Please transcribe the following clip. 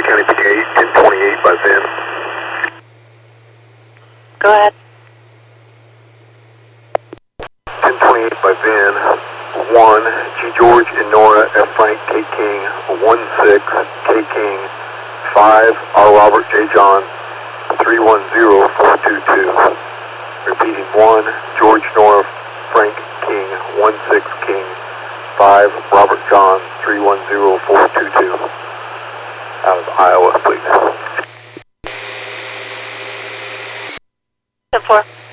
County PTA, 1028 by Vin. Go ahead. 1028 by Vin. 1, G. George and Nora F. Frank K. King. 16 K. King. 5, R. Robert J. John. 310422. Repeating 1, George Nora Frank King. 16 King. 5, Robert John. 310422. Out of Iowa, please. 10-4.